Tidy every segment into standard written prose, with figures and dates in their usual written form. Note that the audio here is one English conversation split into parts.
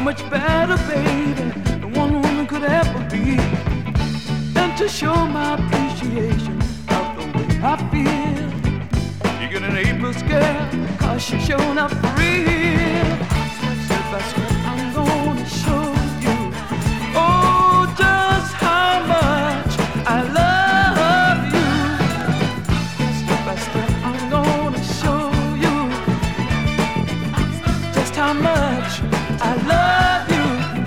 much better, baby, than one woman could ever be. And to show my appreciation of the way I feel, you get an A-plus girl, cause she's showing up for real. Step by step, I'm gonna show you, oh, just how much I love you. Step by step, I'm gonna show you just how much I love you.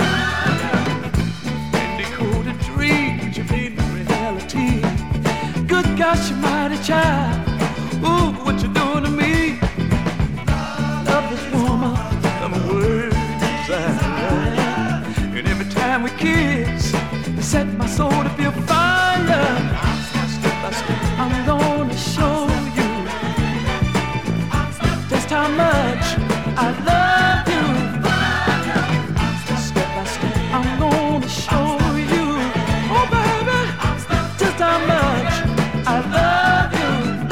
In decoded dreams, you made my reality. Good gosh, you mighty child. Ooh, what you doing to me? Love this woman, and my words desire. And every time we kiss, it set my soul to feel fire. Step by step, I'm gonna show you just how much I love you. Step by step, I'm gonna show you, oh baby, just how much I love you.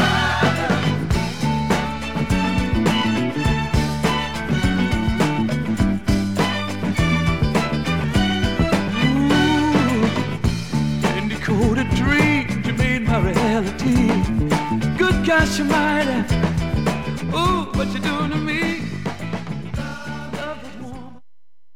Decoded dreams, you made my reality. Good gosh, you mighty. Ooh, what you doing to me?